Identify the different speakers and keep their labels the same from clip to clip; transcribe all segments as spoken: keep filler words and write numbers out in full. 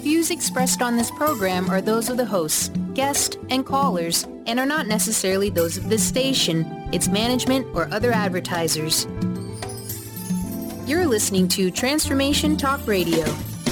Speaker 1: Views expressed on this program are those of the hosts, guests, and callers, and are not necessarily those of this station, its management, or other advertisers. You're listening to Transformation Talk Radio.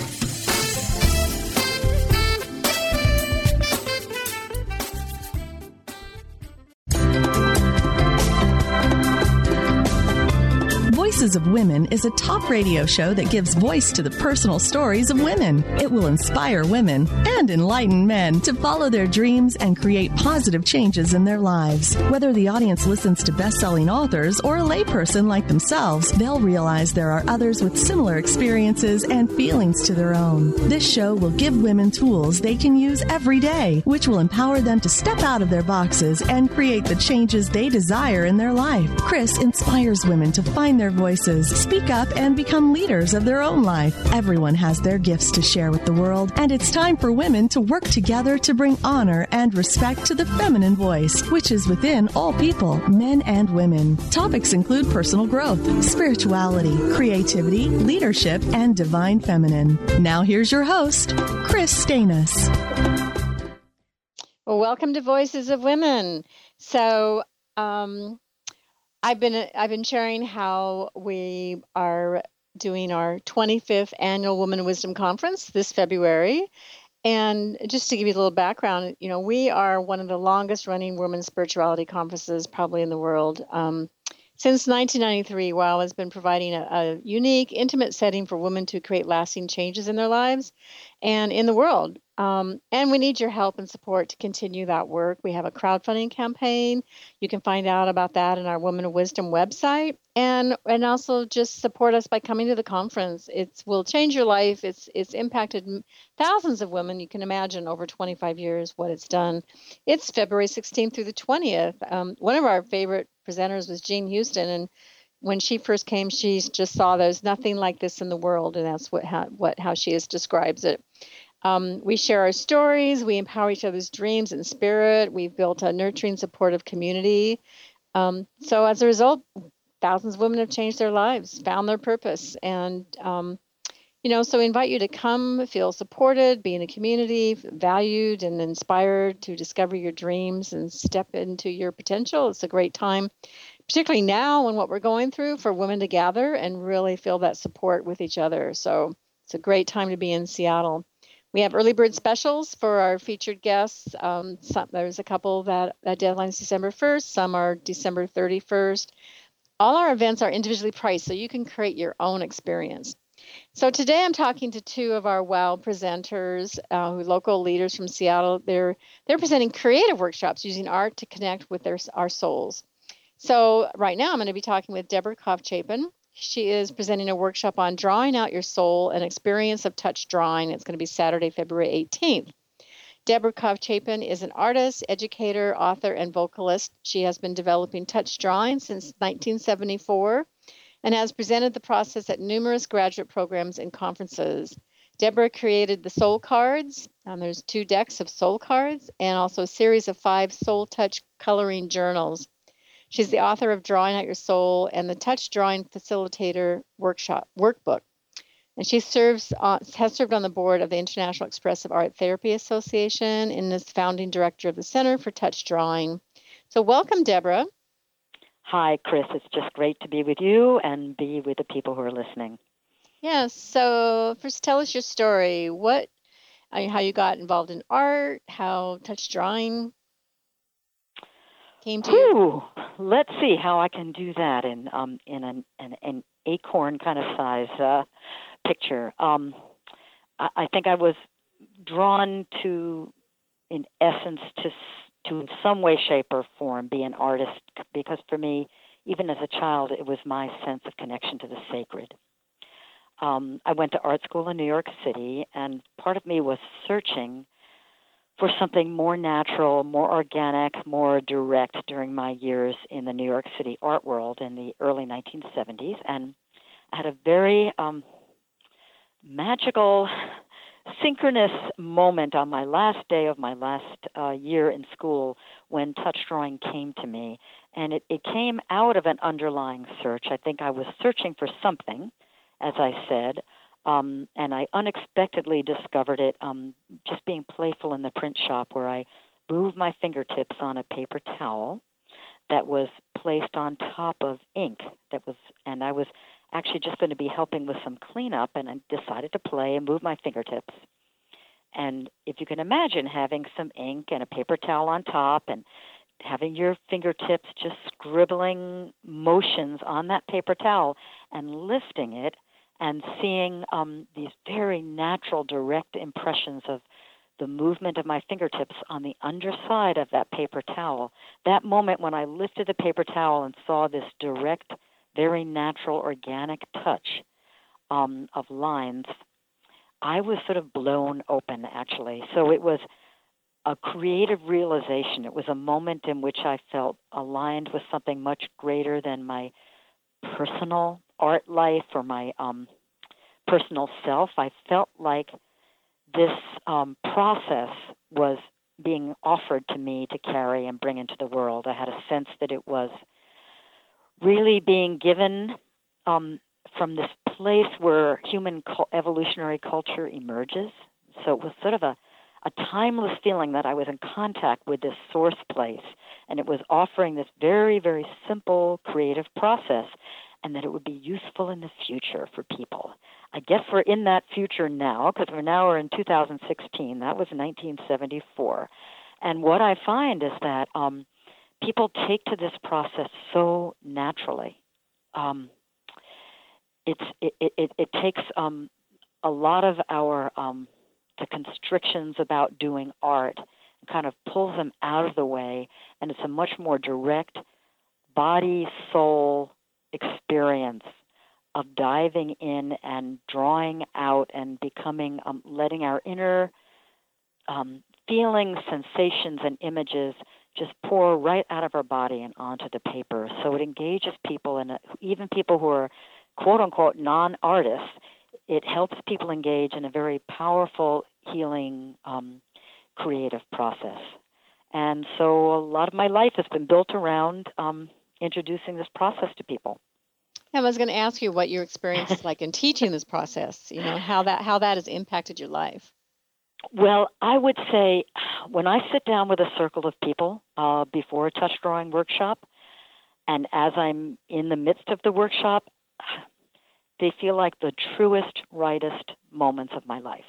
Speaker 2: Voices of Women is a talk radio show that gives voice to the personal stories of women. It will inspire women and enlighten men to follow their dreams and create positive changes in their lives. Whether the audience listens to best-selling authors or a layperson like themselves, they'll realize there are others with similar experiences and feelings to their own. This show will give women tools they can use every day, which will empower them to step out of their boxes and create the changes they desire in their life. Chris inspires women to find their voices, speak up, and become leaders of their own life. Everyone has their gifts to share with the world, and it's time for women to work together to bring honor and respect to the feminine voice, which is within all people, men and women. Topics include personal growth, spirituality, creativity, leadership, and divine feminine. Now here's your host, Chris Stanis.
Speaker 3: Well, welcome to Voices of Women. So, um, I've been I've been sharing how we are doing our twenty-fifth annual Women of Wisdom Conference this February. And just to give you a little background, you know, we are one of the longest running women's spirituality conferences probably in the world. Um, since nineteen ninety-three, WOW has been providing a, a unique, intimate setting for women to create lasting changes in their lives and in the world. Um, and we need your help and support to continue that work. We have a crowdfunding campaign. You can find out about that in our Women of Wisdom website, and and also just support us by coming to the conference. It will change your life. It's it's impacted thousands of women. You can imagine over twenty-five years what it's done. It's February sixteenth through the twentieth. Um, one of our favorite presenters was Jean Houston, and when she first came, she just saw there's nothing like this in the world, and that's what how, what how she is describes it. Um, we share our stories. We empower each other's dreams and spirit. We've built a nurturing, supportive community. Um, so as a result, thousands of women have changed their lives, found their purpose. And, um, you know, so we invite you to come, feel supported, be in a community, valued and inspired to discover your dreams and step into your potential. It's a great time, particularly now and what we're going through, for women to gather and really feel that support with each other. So it's a great time to be in Seattle. We have early bird specials for our featured guests. Um, some, there's a couple that, that deadline is December first. Some are December thirty-first. All our events are individually priced, so you can create your own experience. So today I'm talking to two of our WOW presenters, uh, who local leaders from Seattle. They're they're presenting creative workshops using art to connect with their our souls. So right now I'm going to be talking with Deborah Koff-Chapin. She is presenting a workshop on drawing out your soul, an experience of touch drawing. It's going to be Saturday, February eighteenth. Deborah Koff-Chapin is an artist, educator, author, and vocalist. She has been developing touch drawing since nineteen seventy-four and has presented the process at numerous graduate programs and conferences. Deborah created the soul cards. Um, there's two decks of soul cards and also a series of five soul touch coloring journals. She's the author of Drawing Out Your Soul and the Touch Drawing Facilitator Workshop Workbook. And she serves on, has served on the board of the International Expressive Art Therapy Association and is founding director of the Center for Touch Drawing. So welcome, Deborah.
Speaker 4: Hi, Chris. It's just great to be with you and be with the people who are listening.
Speaker 3: Yes. So first, tell us your story. What, how you got involved in art, how touch drawing came to you.
Speaker 4: Let's see how I can do that in um in an an, an acorn kind of size uh, picture. Um, I, I think I was drawn to, in essence, to to in some way, shape, or form be an artist, because for me, even as a child, it was my sense of connection to the sacred. Um, I went to art school in New York City, and part of me was searching for something more natural, more organic, more direct during my years in the New York City art world in the early nineteen seventies. And I had a very um, magical, synchronous moment on my last day of my last uh, year in school when touch drawing came to me. And it, it came out of an underlying search. I think I was searching for something, as I said, Um, and I unexpectedly discovered it um, just being playful in the print shop, where I moved my fingertips on a paper towel that was placed on top of ink. That was, and I was actually just going to be helping with some cleanup, and I decided to play and move my fingertips. And if you can imagine having some ink and a paper towel on top and having your fingertips just scribbling motions on that paper towel and lifting it and seeing um, these very natural, direct impressions of the movement of my fingertips on the underside of that paper towel, that moment when I lifted the paper towel and saw this direct, very natural, organic touch um, of lines, I was sort of blown open, actually. So it was a creative realization. It was a moment in which I felt aligned with something much greater than my personal art life or my um, personal self. I felt like this um, process was being offered to me to carry and bring into the world. I had a sense that it was really being given um, from this place where human co- evolutionary culture emerges. So it was sort of a, a timeless feeling that I was in contact with this source place, and it was offering this very, very simple creative process, and that it would be useful in the future for people. I guess we're in that future now, because we're now we're in two thousand sixteen. That was nineteen seventy-four. And what I find is that um, people take to this process so naturally. Um, it's it, it, it takes um, a lot of our um, the constrictions about doing art and kind of pulls them out of the way, and it's a much more direct body, soul experience of diving in and drawing out and becoming, um, letting our inner um, feelings, sensations, and images just pour right out of our body and onto the paper. So it engages people, and even people who are quote-unquote non-artists, it helps people engage in a very powerful, healing, um, creative process. And so a lot of my life has been built around um, introducing this process to people.
Speaker 3: I was going to ask you what your experience is like in teaching this process, you know, how that how that has impacted your life.
Speaker 4: Well, I would say when I sit down with a circle of people uh, before a touch drawing workshop, and as I'm in the midst of the workshop, they feel like the truest, rightest moments of my life.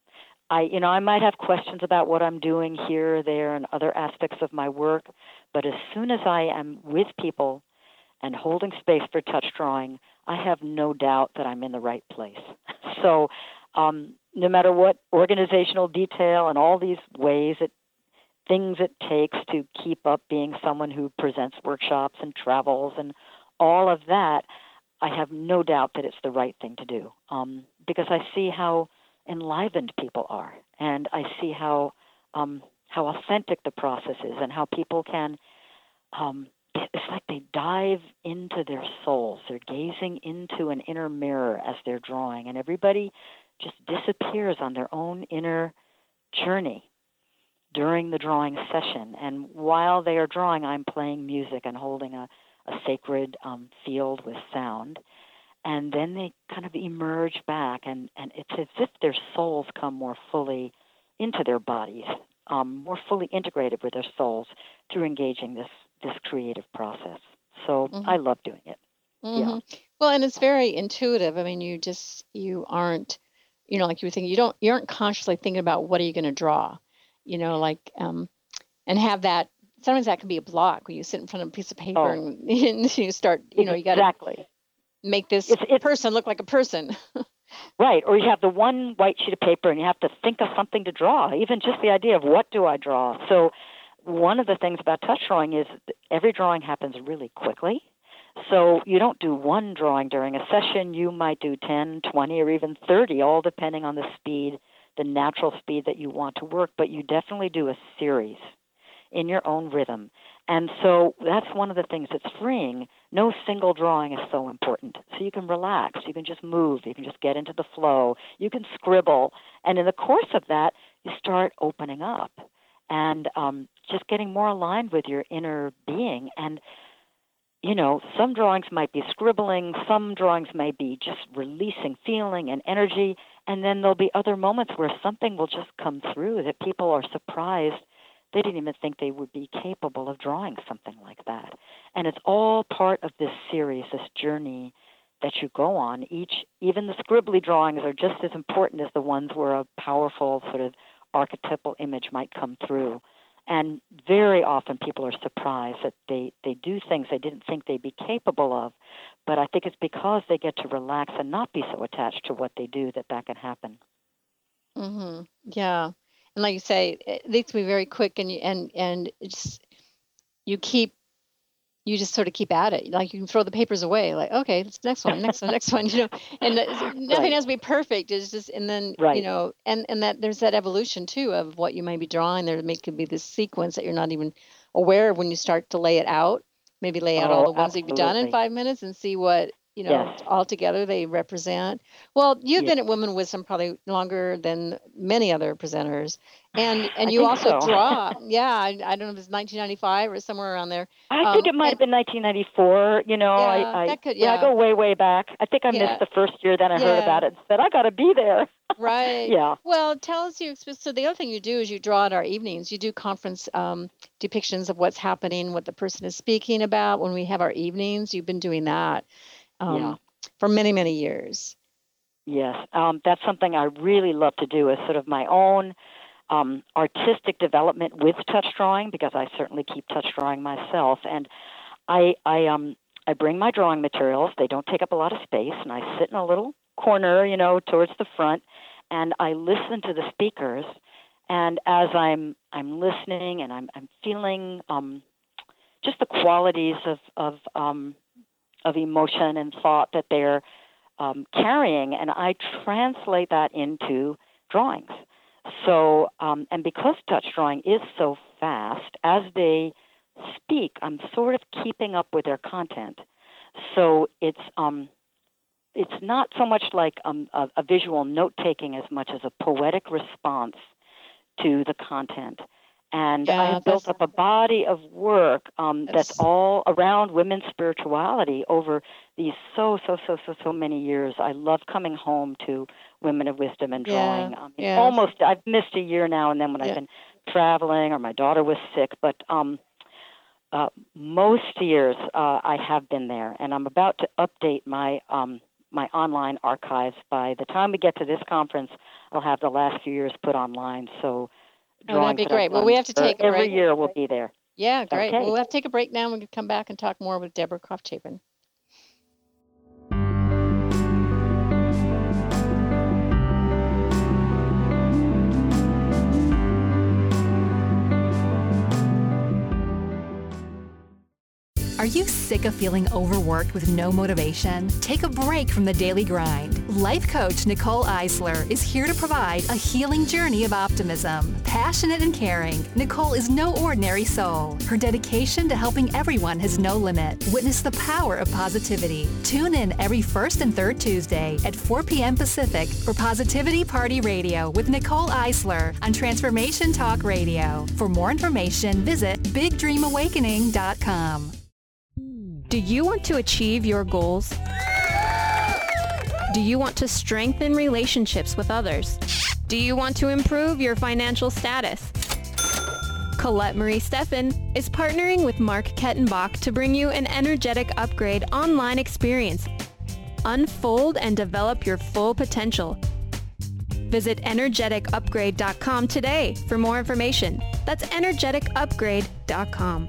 Speaker 4: I, you know, I might have questions about what I'm doing here or there and other aspects of my work, but as soon as I am with people and holding space for touch drawing, I have no doubt that I'm in the right place. So um, no matter what organizational detail and all these ways, it, things it takes to keep up being someone who presents workshops and travels and all of that, I have no doubt that it's the right thing to do um, because I see how enlivened people are, and I see how um, how authentic the process is, and how people can um, it's like they dive into their souls. They're gazing into an inner mirror as they're drawing, and everybody just disappears on their own inner journey during the drawing session. And while they are drawing, I'm playing music and holding a, a sacred um, field with sound. And then they kind of emerge back, and, and it's as if their souls come more fully into their bodies, um, more fully integrated with their souls through engaging this this creative process. So mm-hmm. I love doing it.
Speaker 3: Mm-hmm.
Speaker 4: Yeah.
Speaker 3: Well, and it's very intuitive. I mean, you just, you aren't, you know, like you were thinking, you don't, you aren't consciously thinking about what are you going to draw, you know, like, um, and have that, sometimes that can be a block when you sit in front of a piece of paper oh. and, and you start, you know, you got to
Speaker 4: exactly.
Speaker 3: make this
Speaker 4: it's, it's,
Speaker 3: person look like a person.
Speaker 4: Right. Or you have the one white sheet of paper and you have to think of something to draw, even just the idea of what do I draw. So one of the things about touch drawing is every drawing happens really quickly. So you don't do one drawing during a session. You might do ten, twenty, or even thirty, all depending on the speed, the natural speed that you want to work. But you definitely do a series in your own rhythm. And so that's one of the things that's freeing. No single drawing is so important. So you can relax. You can just move. You can just get into the flow. You can scribble. And in the course of that, you start opening up and um, just getting more aligned with your inner being. And you know, some drawings might be scribbling, some drawings may be just releasing feeling and energy, and then there'll be other moments where something will just come through that people are surprised. They didn't even think they would be capable of drawing something like that. And it's all part of this series, this journey that you go on. Each, even the scribbly drawings are just as important as the ones where a powerful sort of archetypal image might come through. And very often people are surprised that they, they do things they didn't think they'd be capable of. But I think it's because they get to relax and not be so attached to what they do that that can happen.
Speaker 3: Mm-hmm. Yeah. And like you say, it needs to be very quick, and you, and and it's, you keep you just sort of keep at it. Like you can throw the papers away. Like, okay, it's next one, next one, next one. You know, and nothing right. has to be perfect. It's just, and then right. you know, and and that there's that evolution too of what you may be drawing. There may could be this sequence that you're not even aware of when you start to lay it out. Maybe lay out
Speaker 4: oh,
Speaker 3: all the ones
Speaker 4: absolutely.
Speaker 3: that you've done in five minutes and see what. You know,
Speaker 4: yes.
Speaker 3: all together they represent. Well, you've
Speaker 4: yes.
Speaker 3: been at Women Wisdom probably longer than many other presenters, and and
Speaker 4: I
Speaker 3: you also
Speaker 4: so.
Speaker 3: draw. Yeah, I, I don't know if it's nineteen ninety-five or somewhere around there.
Speaker 4: I
Speaker 3: um,
Speaker 4: think it might
Speaker 3: and,
Speaker 4: have been nineteen ninety-four. You know,
Speaker 3: yeah,
Speaker 4: I I,
Speaker 3: that could,
Speaker 4: yeah.
Speaker 3: yeah.
Speaker 4: I go way way back. I think I
Speaker 3: Yeah.
Speaker 4: missed the first year. Then I
Speaker 3: Yeah.
Speaker 4: heard about it and said I got to be there.
Speaker 3: Right.
Speaker 4: yeah.
Speaker 3: Well, tell us you. So the other thing you do is you draw at our evenings. You do conference um, depictions of what's happening, what the person is speaking about. When we have our evenings, you've been doing that. Um,
Speaker 4: yeah.
Speaker 3: For many, many years.
Speaker 4: Yes, um, that's something I really love to do as sort of my own um, artistic development with touch drawing, because I certainly keep touch drawing myself. And I, I, um, I bring my drawing materials. They don't take up a lot of space, and I sit in a little corner, you know, towards the front, and I listen to the speakers. And as I'm, I'm listening, and I'm, I'm feeling um, just the qualities of, of um, of emotion and thought that they're um, carrying, and I translate that into drawings. So, um, and because touch drawing is so fast, as they speak, I'm sort of keeping up with their content. So it's um, it's not so much like um, a, a visual note-taking as much as a poetic response to the content. And
Speaker 3: yeah,
Speaker 4: I've built up a body of work um, that's, that's all around women's spirituality over these so, so, so, so, so many years. I love coming home to Women of Wisdom and drawing.
Speaker 3: Yeah,
Speaker 4: Um,
Speaker 3: yeah.
Speaker 4: Almost, I've missed a year now and then when
Speaker 3: yeah.
Speaker 4: I've been traveling or my daughter was sick, but um, uh, most years uh, I have been there. And I'm about to update my um, my online archives. By the time we get to this conference, I'll have the last few years put online. So.
Speaker 3: Oh, that'd be great. Well, we have to take a
Speaker 4: every
Speaker 3: break.
Speaker 4: year. We'll be there.
Speaker 3: Yeah, great.
Speaker 4: Okay.
Speaker 3: Well, we'll have to take a break now, and we can come back and talk more with Deborah Croft Chapin.
Speaker 5: Are you sick of feeling overworked with no motivation? Take a break from the daily grind. Life coach Nicole Eisler is here to provide a healing journey of optimism. Passionate and caring, Nicole is no ordinary soul. Her dedication to helping everyone has no limit. Witness the power of positivity. Tune in every first and third Tuesday at four p.m. Pacific for Positivity Party Radio with Nicole Eisler on Transformation Talk Radio. For more information, visit big dream awakening dot com.
Speaker 6: Do you want to achieve your goals? Do you want to strengthen relationships with others? Do you want to improve your financial status? Colette Marie Steffen is partnering with Mark Kettenbach to bring you an energetic upgrade online experience. Unfold and develop your full potential. Visit energetic upgrade dot com today for more information. That's energetic upgrade dot com.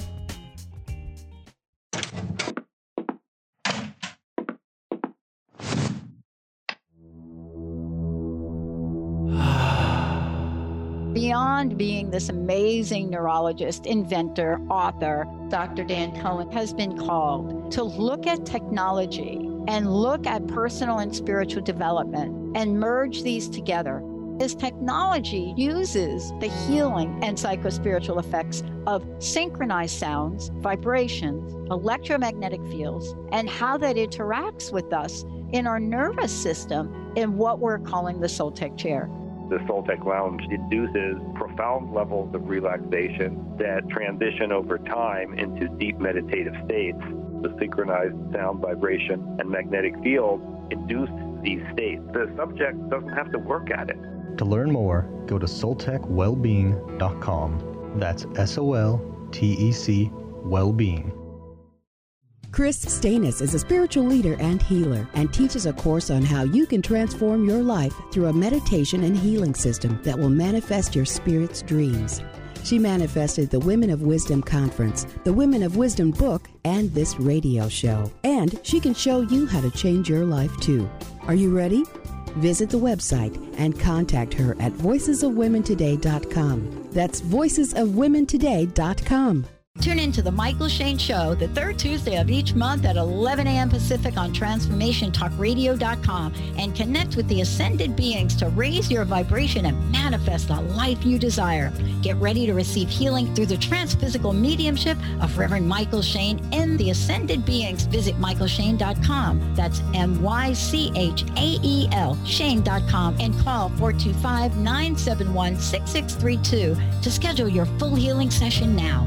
Speaker 7: Beyond being this amazing neurologist, inventor, author, Doctor Dan Cohen has been called to look at technology and look at personal and spiritual development and merge these together. As technology uses the healing and psychospiritual effects of synchronized sounds, vibrations, electromagnetic fields, and how that interacts with us in our nervous system in what we're calling the Soltech chair.
Speaker 8: The Soltech Lounge induces profound levels of relaxation that transition over time into deep meditative states. the synchronized sound, vibration, and magnetic field induce these states. The subject doesn't have to work at it.
Speaker 9: To learn more, go to soltec wellbeing dot com. That's S O L T E C Wellbeing.
Speaker 10: Chris Stanis is a spiritual leader and healer and teaches a course on how you can transform your life through a meditation and healing system that will manifest your spirit's dreams. She manifested the Women of Wisdom Conference, the Women of Wisdom book, and this radio show. And she can show you how to change your life too. Are you ready? Visit the website and contact her at voices of women today dot com. That's voices of women today dot com.
Speaker 7: Tune in to The Michael Shane Show the third Tuesday of each month at eleven a.m. Pacific on transformation talk radio dot com and connect with the ascended beings to raise your vibration and manifest the life you desire. Get ready to receive healing through the transphysical mediumship of Reverend Michael Shane and the ascended beings. Visit michael shane dot com. That's M Y C H A E L Shane dot com and call four two five, nine seven one, six six three two to schedule your full healing session now.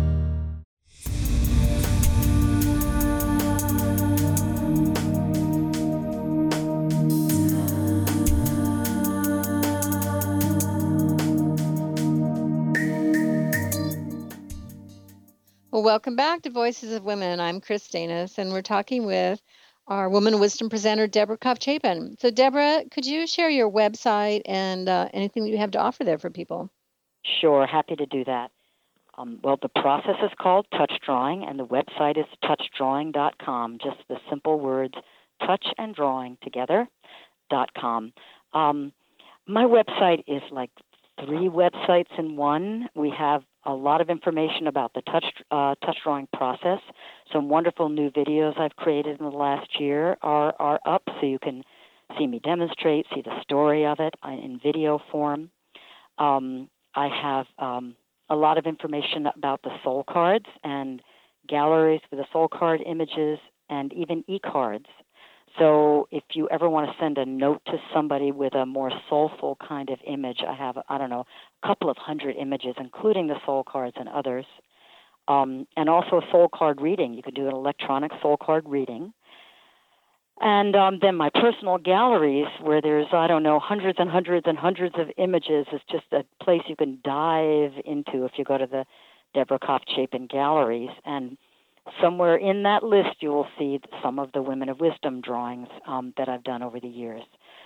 Speaker 3: Well, welcome back to Voices of Women. I'm Chris Stanis, and we're talking with our Woman of Wisdom presenter, Deborah Kopf-Chapin. So, Deborah, could you share your website and uh, anything that you have to offer there for people?
Speaker 4: Sure, happy to do that. Um, well, the process is called touch drawing, and the website is touch drawing dot com, just the simple words touch and drawing together dot com. Um, my website is like three websites in one. We have a lot of information about the touch uh, touch drawing process. Some wonderful new videos I've created in the last year are, are up, so you can see me demonstrate, see the story of it in video form. Um, I have um, a lot of information about the soul cards and galleries for the soul card images and even e-cards. So if you ever want to send a note to somebody with a more soulful kind of image, I have, I don't know, a couple of hundred images, including the soul cards and others. Um, and also a soul card reading. You could do an electronic soul card reading. And um, then my personal galleries, where there's, I don't know, hundreds and hundreds and hundreds of images, is just a place you can dive into if you go to the Deborah Kopf-Chapin galleries. And somewhere in that list, you will see some of the Women of Wisdom drawings um, that I've done over the years.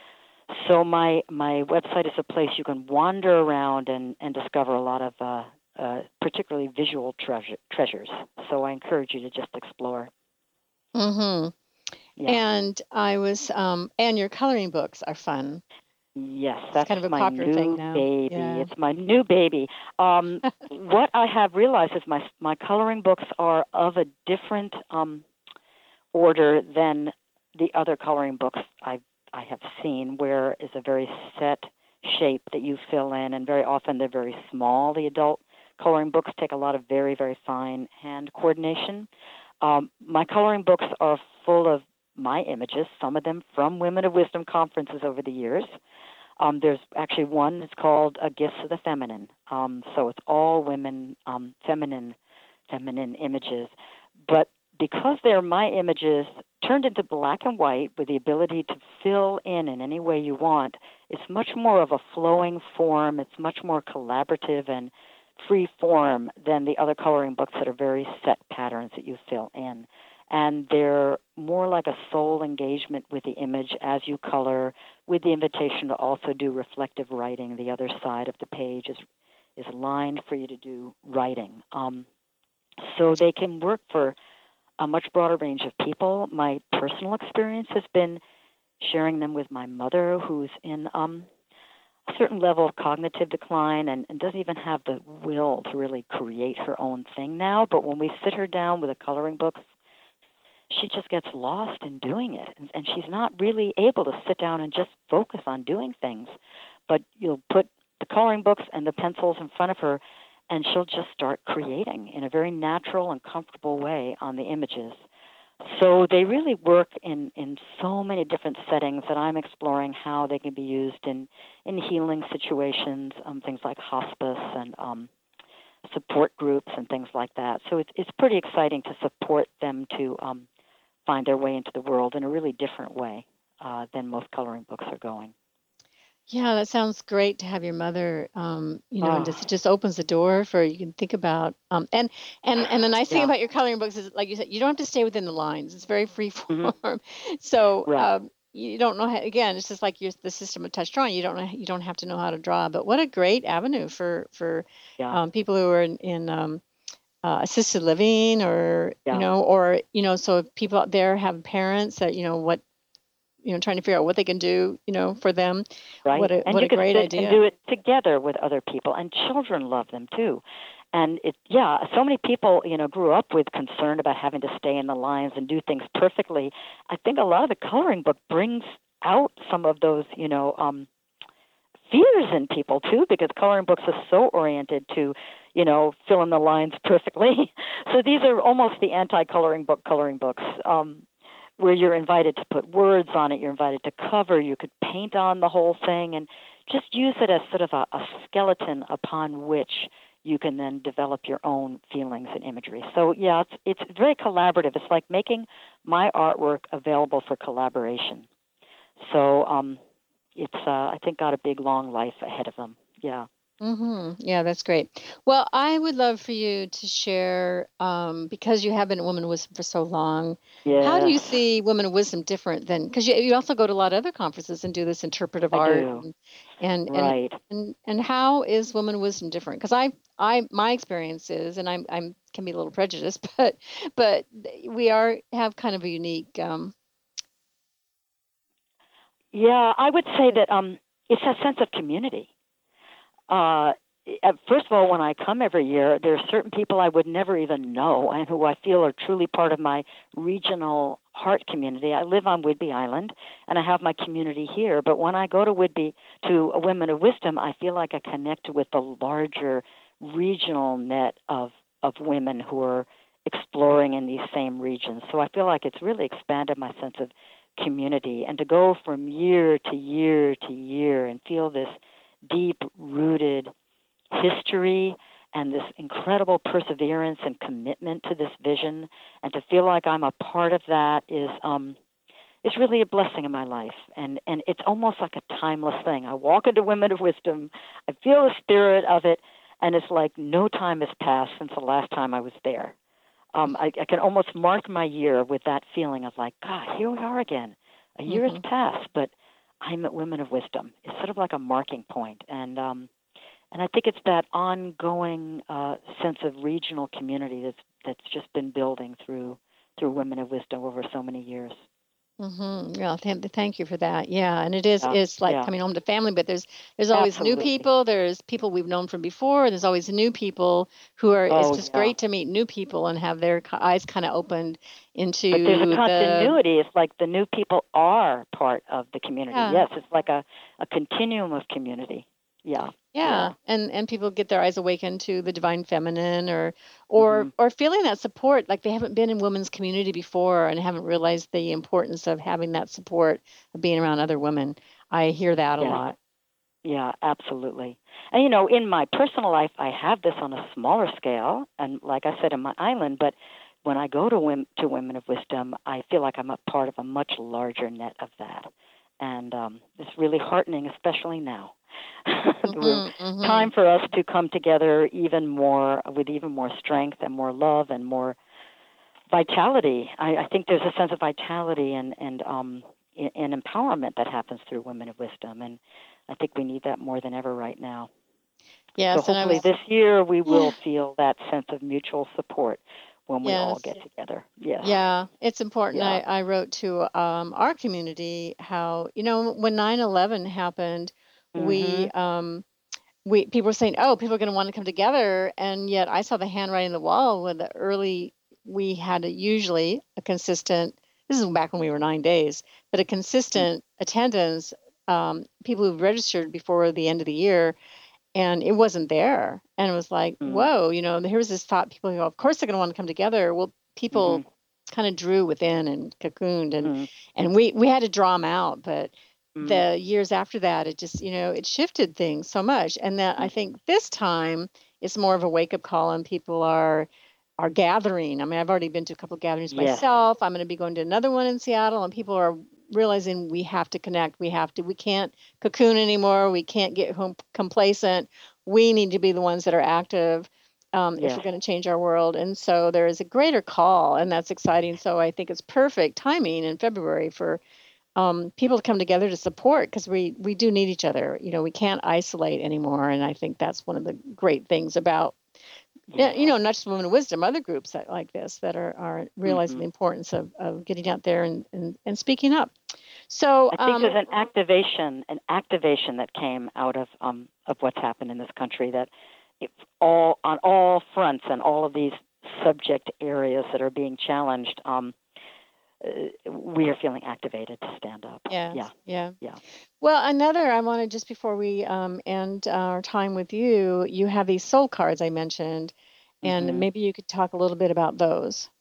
Speaker 4: So my my website is a place you can wander around and, and discover a lot of uh, uh, particularly visual treasure, treasures. So I encourage you to just explore.
Speaker 3: Mm-hmm. Yeah. And I was, um, and your coloring books are fun.
Speaker 4: Yes, that's
Speaker 3: kind of a
Speaker 4: my
Speaker 3: popular
Speaker 4: new
Speaker 3: thing now.
Speaker 4: baby.
Speaker 3: Yeah.
Speaker 4: It's my new baby. Um, what I have realized is my my coloring books are of a different um, order than the other coloring books I I have seen, where is a very set shape that you fill in, and very often they're very small. The adult coloring books take a lot of very, very fine hand coordination. Um, my coloring books are full of my images, some of them from Women of Wisdom conferences over the years. Um, there's actually one that's called uh, Gifts of the Feminine. Um, so it's all women, um, feminine, feminine images. But because they're my images turned into black and white with the ability to fill in in any way you want, it's much more of a flowing form. It's much more collaborative and free form than the other coloring books that are very set patterns that you fill in. And they're more like a soul engagement with the image as you color, with the invitation to also do reflective writing. The other side of the page is is lined for you to do writing. Um, so they can work for a much broader range of people. My personal experience has been sharing them with my mother, who's in um, a certain level of cognitive decline and, and doesn't even have the will to really create her own thing now. But when we sit her down with a coloring book, she just gets lost in doing it, and, and she's not really able to sit down and just focus on doing things. But you'll put the coloring books and the pencils in front of her, and she'll just start creating in a very natural and comfortable way on the images. So they really work in, in so many different settings that I'm exploring how they can be used in, in healing situations, um, things like hospice and um, support groups and things like that. So it's, it's pretty exciting to support them to um, find their way into the world in a really different way uh, than most coloring books are going.
Speaker 3: Yeah, that sounds great to have your mother, um, you know, and
Speaker 4: Oh,
Speaker 3: just it just opens the door for you can think about. Um, and and and the nice thing
Speaker 4: yeah.
Speaker 3: about your coloring books is, like you said, you don't have to stay within the lines. It's very free
Speaker 4: hmm
Speaker 3: form. So
Speaker 4: Right.
Speaker 3: um, you don't know how, again, it's just like your the system of touch drawing. You don't know you don't have to know how to draw. But what a great avenue for for
Speaker 4: Yeah.
Speaker 3: um, people who are in, in um, uh, assisted living, or you
Speaker 4: Yeah.
Speaker 3: know, or you know, so if people out there have parents that you know what you know trying to figure out what they can do, you know, for them. What
Speaker 4: Right.
Speaker 3: a
Speaker 4: And
Speaker 3: what
Speaker 4: you
Speaker 3: a
Speaker 4: could
Speaker 3: great
Speaker 4: sit and
Speaker 3: idea.
Speaker 4: do it together with other people, and children love them too. And it, yeah, so many people, you know, grew up with concern about having to stay in the lines and do things perfectly. I think a lot of the coloring book brings out some of those, you know, um, fears in people too, because coloring books are so oriented to, you know, fill in the lines perfectly. So these are almost the anti-coloring book coloring books, um, where you're invited to put words on it, you're invited to cover, you could paint on the whole thing, and just use it as sort of a, a skeleton upon which you can then develop your own feelings and imagery. So yeah, it's it's very collaborative. It's like making my artwork available for collaboration. So um, it's uh, I think got a big long life ahead of them. Yeah.
Speaker 3: Hmm. Yeah, that's great. Well, I would love for you to share, um, because you have been a woman of wisdom for so long. How do
Speaker 4: Yes,
Speaker 3: you see women of wisdom different than? Because you, you also go to a lot of other conferences and do this interpretive
Speaker 4: I
Speaker 3: art,
Speaker 4: do.
Speaker 3: and and and
Speaker 4: Right.
Speaker 3: and, and how is women of wisdom different? Because I I my experience is, and I'm I'm can be a little prejudiced, but but we are have kind of a unique. Um,
Speaker 4: Yeah, I would say that um, it's a sense of community. Uh, uh, First of all, when I come every year, there are certain people I would never even know and who I feel are truly part of my regional heart community. I live on Whidbey Island, and I have my community here. But when I go to Whidbey, to a Women of Wisdom, I feel like I connect with the larger regional net of, of women who are exploring in these same regions. So I feel like it's really expanded my sense of community. And to go from year to year to year and feel this deep-rooted history and this incredible perseverance and commitment to this vision, and to feel like I'm a part of that is um, is really a blessing in my life. And and it's almost like a timeless thing. I walk into Women of Wisdom, I feel the spirit of it, and it's like no time has passed since the last time I was there. Um, I, I can almost mark my year with that feeling of like, God, here we are again. A year
Speaker 3: mhm.
Speaker 4: has passed, but I'm at Women of Wisdom. It's sort of like a marking point. And um, and I think it's that ongoing uh, sense of regional community that's that's just been building through through Women of Wisdom over so many years.
Speaker 3: Mm-hmm. Yeah, th- thank you for that. Yeah, and it is
Speaker 4: Yeah,
Speaker 3: it's like
Speaker 4: yeah,
Speaker 3: coming home to family, but there's there's always new
Speaker 4: absolutely.
Speaker 3: people. There's people we've known from before. And there's always new people who are. It's
Speaker 4: Oh,
Speaker 3: just
Speaker 4: yeah.
Speaker 3: great to meet new people and have their co- eyes kind of opened
Speaker 4: But there's a
Speaker 3: into the.
Speaker 4: continuity. It's like the new people are part of the community.
Speaker 3: Yeah,
Speaker 4: Yes, it's like a, a continuum of community. Yeah, yeah.
Speaker 3: yeah, and and people get their eyes awakened to the divine feminine, or or
Speaker 4: hmm
Speaker 3: or feeling that support, like they haven't been in women's community before and haven't realized the importance of having that support of being around other women. I hear that a
Speaker 4: Yes.
Speaker 3: lot.
Speaker 4: Yeah, absolutely. And, you know, in my personal life, I have this on a smaller scale, and like I said, in my island, but when I go to women, to Women of Wisdom, I feel like I'm a part of a much larger net of that. And um, it's really heartening, especially now. We're-
Speaker 3: Mm-hmm, mm-hmm.
Speaker 4: Time for us to come together even more, with even more strength and more love and more vitality. I, I think there's a sense of vitality and, and, um, and empowerment that happens through Women of Wisdom. And I think we need that more than ever right now.
Speaker 3: Yes,
Speaker 4: So
Speaker 3: and I
Speaker 4: hopefully
Speaker 3: was.
Speaker 4: this year we will feel that sense of mutual support when we all
Speaker 3: Yes.
Speaker 4: get together. Yes.
Speaker 3: Yeah, it's important. I,
Speaker 4: Yeah.
Speaker 3: I wrote to um, our community how, you know, when nine eleven happened, we
Speaker 4: Mhm.
Speaker 3: um, we people were saying, oh, people are going to want to come together, and yet I saw the handwriting on the wall when the early we had a, usually a consistent. This is back when we were nine days, but a consistent attendance. Um, people who registered before the end of the year, and it wasn't there, and it was like,
Speaker 4: Mhm.
Speaker 3: whoa, you know, here was this thought. People go, of course they're going to want to come together. Well, people
Speaker 4: Mhm.
Speaker 3: kind of drew within and cocooned, and
Speaker 4: Mhm.
Speaker 3: and we we had to draw them out. But
Speaker 4: Mhm.
Speaker 3: the years after that, it just, you know, it shifted things so much. And that I
Speaker 4: Mhm.
Speaker 3: think this time it's more of a wake up call, and people are our gathering. I mean, I've already been to a couple of gatherings
Speaker 4: Yes.
Speaker 3: myself. I'm going to be going to another one in Seattle, and people are realizing we have to connect. We have to. We can't cocoon anymore. We can't get home complacent. We need to be the ones that are active um, if
Speaker 4: Yes.
Speaker 3: we're going to change our world. And so there is a greater call, and that's exciting. So I think it's perfect timing in February for um, people to come together to support, because we we do need each other. You know, we can't isolate anymore, and I think that's one of the great things about, yeah, you know, not just Women of Wisdom, other groups that like this that are are realizing
Speaker 4: Mhm.
Speaker 3: the importance of, of getting out there and, and, and speaking up. So
Speaker 4: I think
Speaker 3: um,
Speaker 4: there's an activation, an activation that came out of um, of what's happened in this country, that it's all on all fronts and all of these subject areas that are being challenged. Um, uh, we are feeling activated to stand up.
Speaker 3: Yes,
Speaker 4: Yeah,
Speaker 3: yeah.
Speaker 4: yeah.
Speaker 3: Well, another, I wanted, just before we um, end our time with you, you have these soul cards I mentioned, and
Speaker 4: Mhm.
Speaker 3: maybe you could talk a little bit about those.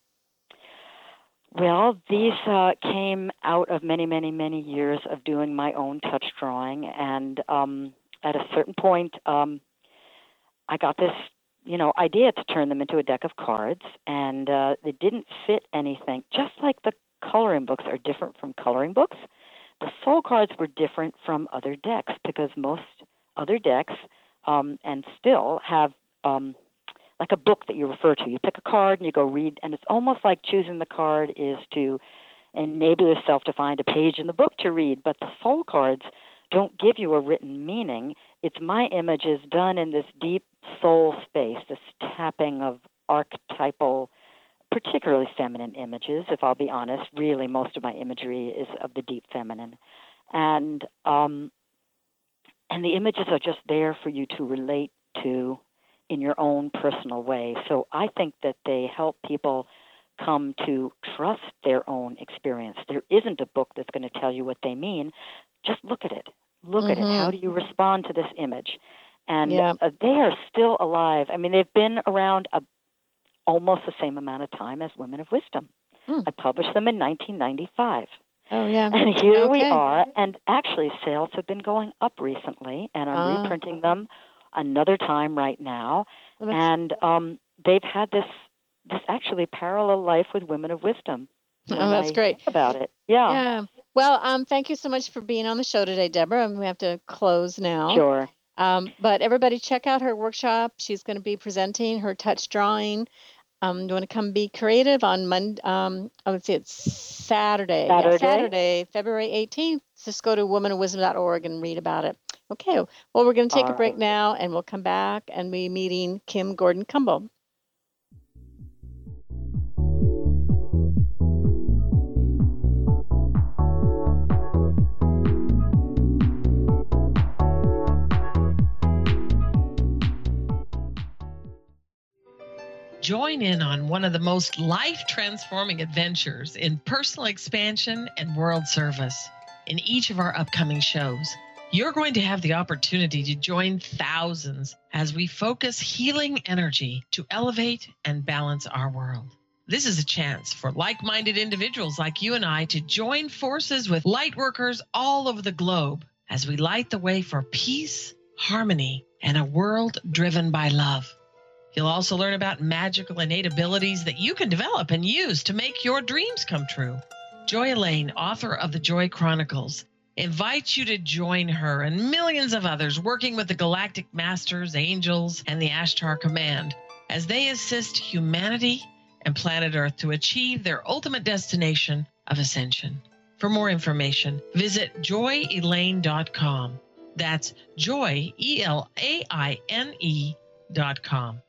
Speaker 4: Well, these uh, came out of many, many, many years of doing my own touch drawing, and um, at a certain point, um, I got this, you know, idea to turn them into a deck of cards, and uh, they didn't fit anything. Just like the coloring books are different from coloring books, the soul cards were different from other decks, because most other decks, um, and still have um, like a book that you refer to. You pick a card and you go read, and it's almost like choosing the card is to enable yourself to find a page in the book to read. But the soul cards don't give you a written meaning. It's my images done in this deep soul space, this tapping of archetypal, particularly feminine images, if I'll be honest. Really, most of my imagery is of the deep feminine. And um, and the images are just there for you to relate to in your own personal way. So I think that they help people come to trust their own experience. There isn't a book that's going to tell you what they mean. Just look at it. Look
Speaker 3: Mhm.
Speaker 4: at it. How do you respond to this image? And
Speaker 3: Yeah.
Speaker 4: uh, they are still alive. I mean, they've been around a, almost the same amount of time as Women of Wisdom.
Speaker 3: Hmm.
Speaker 4: I published them in nineteen ninety-five.
Speaker 3: Oh, yeah.
Speaker 4: And here we
Speaker 3: Okay.
Speaker 4: are. And actually, sales have been going up recently, and I'm
Speaker 3: Ah.
Speaker 4: reprinting them another time right now.
Speaker 3: Well, that's-
Speaker 4: And um, they've had this this actually parallel life with Women of Wisdom.
Speaker 3: Oh,
Speaker 4: when
Speaker 3: that's
Speaker 4: I
Speaker 3: great.
Speaker 4: think about it. Yeah.
Speaker 3: Yeah. Well, um, thank you so much for being on the show today, Deborah. And we have to close now.
Speaker 4: Sure.
Speaker 3: Um, but everybody check out her workshop. She's going to be presenting her touch drawing. Um, you want to come be creative on Monday? Um, I would say it's Saturday. Yeah,
Speaker 4: Saturday.
Speaker 3: Saturday, February eighteenth. Just go to woman of wisdom dot org and read about it. Okay. Well, we're going to take
Speaker 4: All
Speaker 3: a break
Speaker 4: right.
Speaker 3: now, and we'll come back and be meeting Kim Gordon-Cumbo.
Speaker 11: Join in on one of the most life-transforming adventures in personal expansion and world service. In each of our upcoming shows, you're going to have the opportunity to join thousands as we focus healing energy to elevate and balance our world. This is a chance for like-minded individuals like you and I to join forces with light workers all over the globe as we light the way for peace, harmony, and a world driven by love. You'll also learn about magical innate abilities that you can develop and use to make your dreams come true. Joy Elaine, author of the Joy Chronicles, invites you to join her and millions of others working with the Galactic Masters, Angels, and the Ashtar Command as they assist humanity and planet Earth to achieve their ultimate destination of ascension. For more information, visit joy elaine dot com. That's joy, E L A I N E dot com.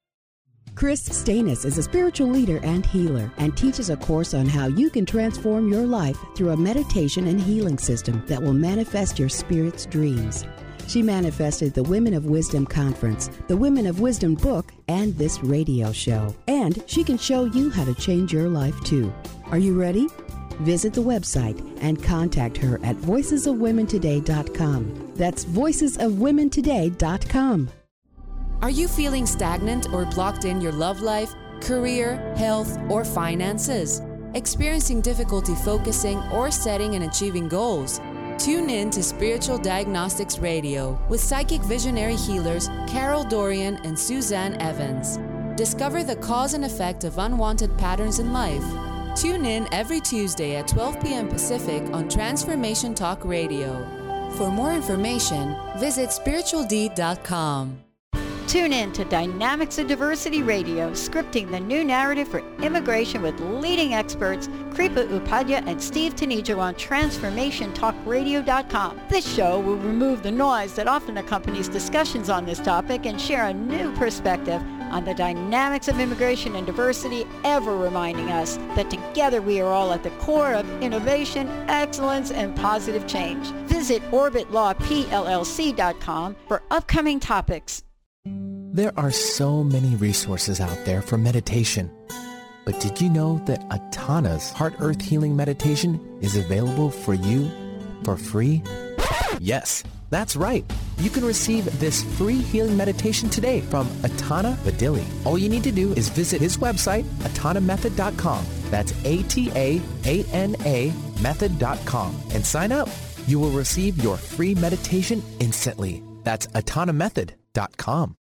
Speaker 10: Chris Stanis is a spiritual leader and healer and teaches a course on how you can transform your life through a meditation and healing system that will manifest your spirit's dreams. She manifested the Women of Wisdom Conference, the Women of Wisdom book, and this radio show. And she can show you how to change your life too. Are you ready? Visit the website and contact her at voices of women today dot com. That's voices of women today dot com.
Speaker 12: Are you feeling stagnant or blocked in your love life, career, health, or finances? Experiencing difficulty focusing or setting and achieving goals? Tune in to Spiritual Diagnostics Radio with psychic visionary healers Carol Dorian and Suzanne Evans. Discover the cause and effect of unwanted patterns in life. Tune in every Tuesday at twelve p.m. Pacific on Transformation Talk Radio. For more information, visit spiritual d dot com.
Speaker 7: Tune in to Dynamics of Diversity Radio, scripting the new narrative for immigration with leading experts Kripa Upadhyaya and Steve Tanijo on transformation talk radio dot com. This show will remove the noise that often accompanies discussions on this topic and share a new perspective on the dynamics of immigration and diversity, ever reminding us that together we are all at the core of innovation, excellence, and positive change. Visit orbit law p l l c dot com for upcoming topics.
Speaker 13: There are so many resources out there for meditation. But did you know that Atana's Heart Earth Healing Meditation is available for you for free? Yes, that's right. You can receive this free healing meditation today from Atana Badili. All you need to do is visit his website, atana method dot com. That's A T A A N A method dot com. And sign up. You will receive your free meditation instantly. That's atana method dot com.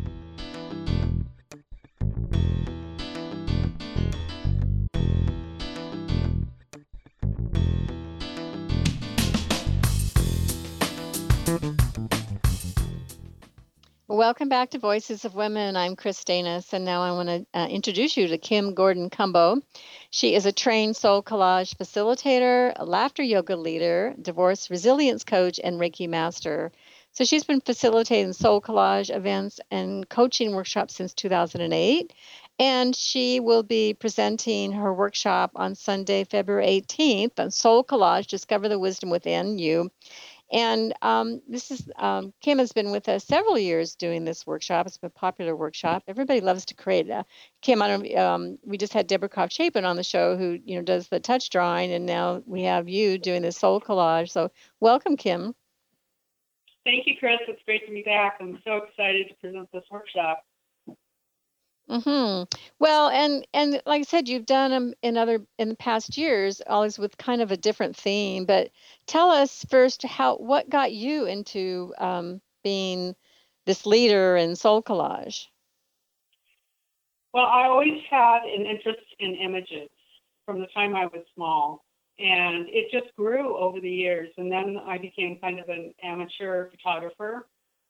Speaker 3: Welcome back to Voices of Women. I'm Chris Stanis, and now I want to uh, introduce you to Kim Gordon-Cumbo. She is a trained soul collage facilitator, a laughter yoga leader, divorce resilience coach, and Reiki master. So she's been facilitating soul collage events and coaching workshops since two thousand eight, and she will be presenting her workshop on Sunday, February eighteenth on Soul Collage, Discover the Wisdom Within You. And um, this is um, Kim has been with us several years doing this workshop. It's been a popular workshop. Everybody loves to create. Uh, Kim, I don't, um, we just had Deborah Koff Chapin on the show, who you know does the touch drawing, and now we have you doing the soul collage. So welcome, Kim.
Speaker 14: Thank you, Chris. It's great to be back. I'm so excited to present this workshop.
Speaker 3: Hmm. Well, and and like I said, you've done them in other in the past years, always with kind of a different theme. But tell us first how what got you into um, being this leader in soul collage.
Speaker 14: Well, I always had an interest in images from the time I was small, and it just grew over the years. And then I became kind of an amateur photographer,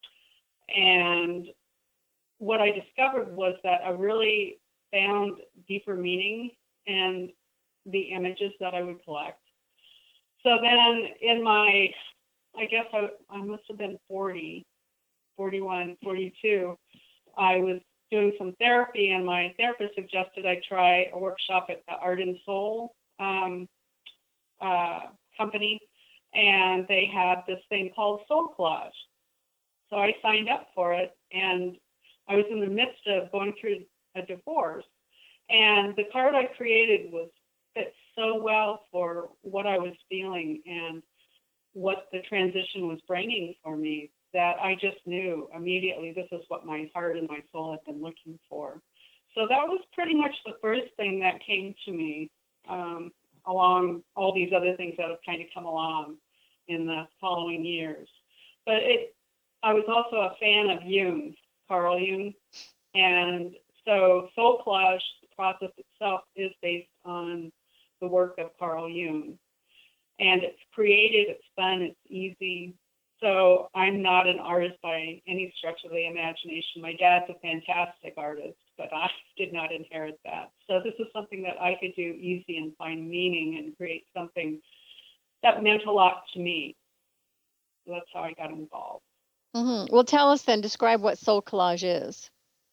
Speaker 14: and what I discovered was that I really found deeper meaning in the images that I would collect. So then in my, I guess I, I must have been forty, forty-one, forty-two, I was doing some therapy, and my therapist suggested I try a workshop at the Art and Soul um, uh, company, and they had this thing called Soul Collage. So I signed up for it, and I was in the midst of going through a divorce, and the card I created was fit so well for what I was feeling and what the transition was bringing for me that I just knew immediately this is what my heart and my soul had been looking for. So that was pretty much the first thing that came to me, um, along all these other things that have kind of come along in the following years. But it, I was also a fan of Jung. Carl Jung. And so soul collage, the process itself, is based on the work of Carl Jung. And it's creative, it's fun, it's easy. So I'm not an artist by any stretch of the imagination. My dad's a fantastic artist, but I did not inherit that. So this is something that I could do easy and find meaning and create something that meant a lot to me. So that's how I got involved.
Speaker 3: Mm-hmm. Well, tell us then, describe what soul collage is.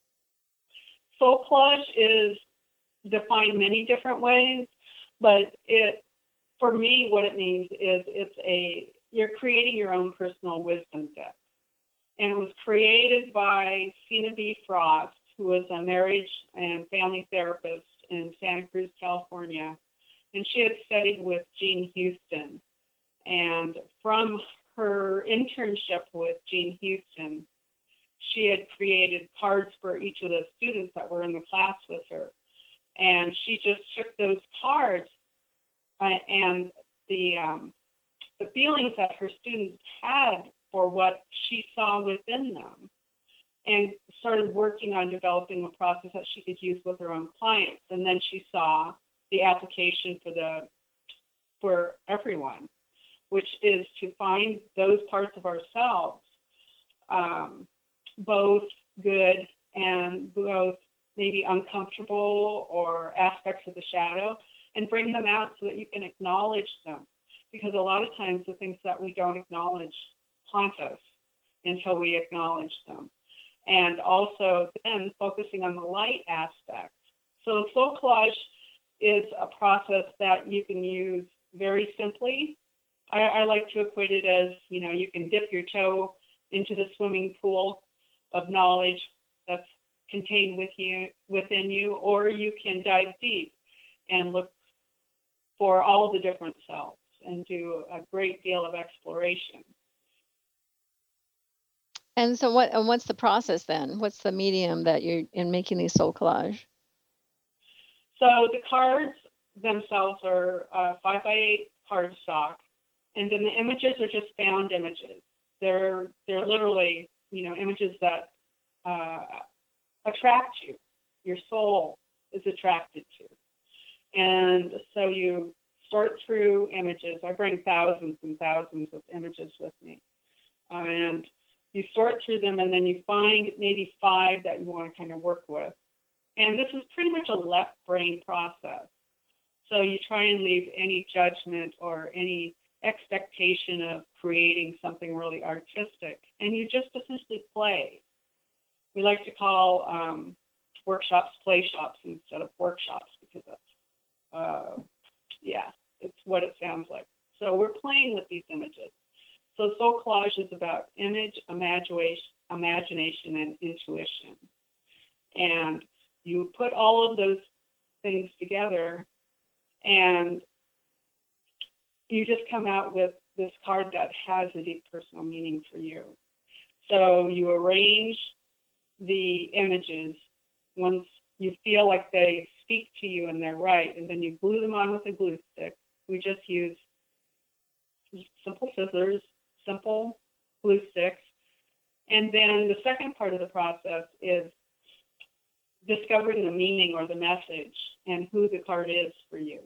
Speaker 14: Soul collage is defined many different ways, but it, for me, what it means is it's a, you're creating your own personal wisdom deck. And it was created by Sina B. Frost, who was a marriage and family therapist in Santa Cruz, California. And she had studied with Jean Houston. And from her internship with Jean Houston, she had created cards for each of the students that were in the class with her. And she just took those cards uh, and the um, the feelings that her students had for what she saw within them. and started working on developing a process that she could use with her own clients. And then she saw the application for the for everyone, which is to find those parts of ourselves, um, both good and both maybe uncomfortable or aspects of the shadow, and bring them out so that you can acknowledge them. Because a lot of times the things that we don't acknowledge haunt us until we acknowledge them. And also then focusing on the light aspect. So soul collage is a process that you can use very simply. I, I like to equate it as, you know, you can dip your toe into the swimming pool of knowledge that's contained with you, within you, or you can dive deep and look for all the different selves and do a great deal of exploration.
Speaker 3: And so what and what's the process then? What's the medium that you're in making these soul collage?
Speaker 14: So the cards themselves are uh, five by eight cardstock, and then the images are just found images. They're they're literally, you know, images that uh, attract you. Your soul is attracted to. And so you sort through images. I bring thousands and thousands of images with me. Uh, and you sort through them, and then you find maybe five that you want to kind of work with. And this is pretty much a left brain process. So you try and leave any judgment or any expectation of creating something really artistic, and you just essentially play. We like to call um, workshops play shops instead of workshops because that's, uh, yeah, it's what it sounds like. So we're playing with these images. So soul collage is about image, imagination, imagination, and intuition. And you put all of those things together, and you just come out with this card that has a deep personal meaning for you. So you arrange the images once you feel like they speak to you and they're right, and then you glue them on with a glue stick. We just use simple scissors, simple glue sticks. And then the second part of the process is discovering the meaning or the message and who the card is for you.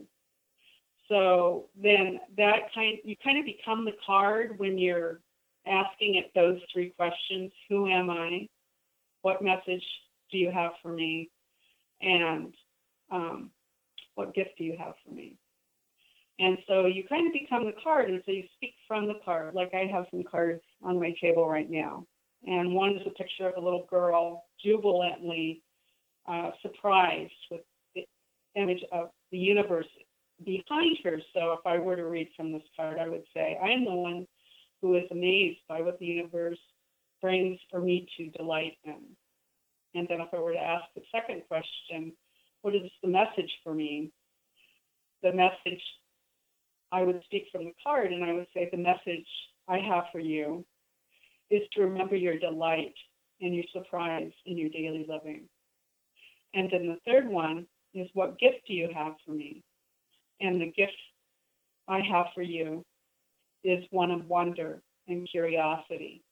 Speaker 14: So then that kind you kind of become the card when you're asking it those three questions. Who am I? What message do you have for me? And um, what gift do you have for me? And so you kind of become the card, and so you speak from the card. Like I have some cards on my table right now. And one is a picture of a little girl jubilantly uh, surprised with the image of the universe behind her. So if I were to read from this card, I would say, I am the one who is amazed by what the universe brings for me to delight in. And then if I were to ask the second question, what is the message for me? The message, I would speak from the card, and I would say, the message I have for you is to remember your delight and your surprise in your daily living. And then the third one is, what gift do you have for me? And the gift I have for you is one of wonder and curiosity.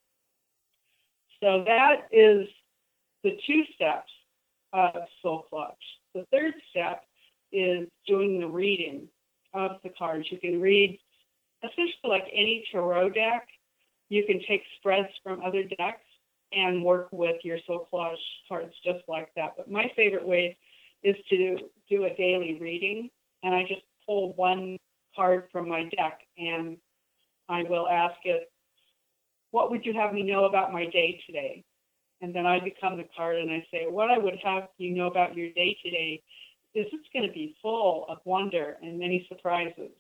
Speaker 14: So that is the two steps of soul collage. The third step is doing the reading of the cards. You can read essentially like any tarot deck. You can take spreads from other decks and work with your soul collage cards just like that. But my favorite way is to do a daily reading, and I just pull one card from my deck, and I will ask it, what would you have me know about my day today? And then I become the card, and I say, what I would have you know about your day today is it's going to be full of wonder and many surprises.